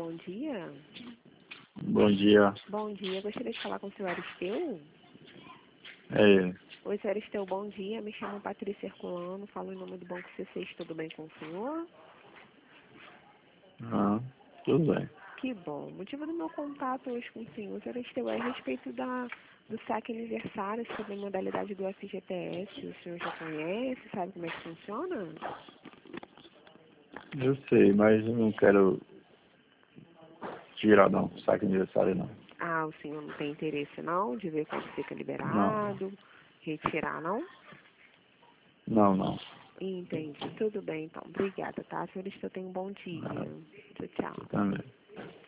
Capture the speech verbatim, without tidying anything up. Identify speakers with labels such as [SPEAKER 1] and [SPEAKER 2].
[SPEAKER 1] bom dia.
[SPEAKER 2] Bom dia.
[SPEAKER 1] Bom dia, gostaria de falar com o senhor Aristeu?
[SPEAKER 2] É ele.
[SPEAKER 1] Oi, senhor Aristeu, bom dia. Me chamo Patrícia Herculano, falo em nome do Banco C seis, tudo bem com o senhor?
[SPEAKER 2] Ah, tudo bem.
[SPEAKER 1] Que bom. O motivo do meu contato hoje com o senhor, senhor Aristeu, é a respeito da, do saque aniversário sobre a modalidade do F G T S. O senhor já conhece, sabe como é que funciona?
[SPEAKER 2] Eu sei, mas eu não quero tirar não, saque aniversário não.
[SPEAKER 1] Ah, o senhor não tem interesse não de ver quando fica
[SPEAKER 2] Não,
[SPEAKER 1] liberado, retirar, não?
[SPEAKER 2] não, não.
[SPEAKER 1] Entendi. Tudo bem, então. Obrigada, tá? Senhor Aristeu, tenha um bom dia.
[SPEAKER 2] Ah,
[SPEAKER 1] Tchau, tchau.
[SPEAKER 2] você também.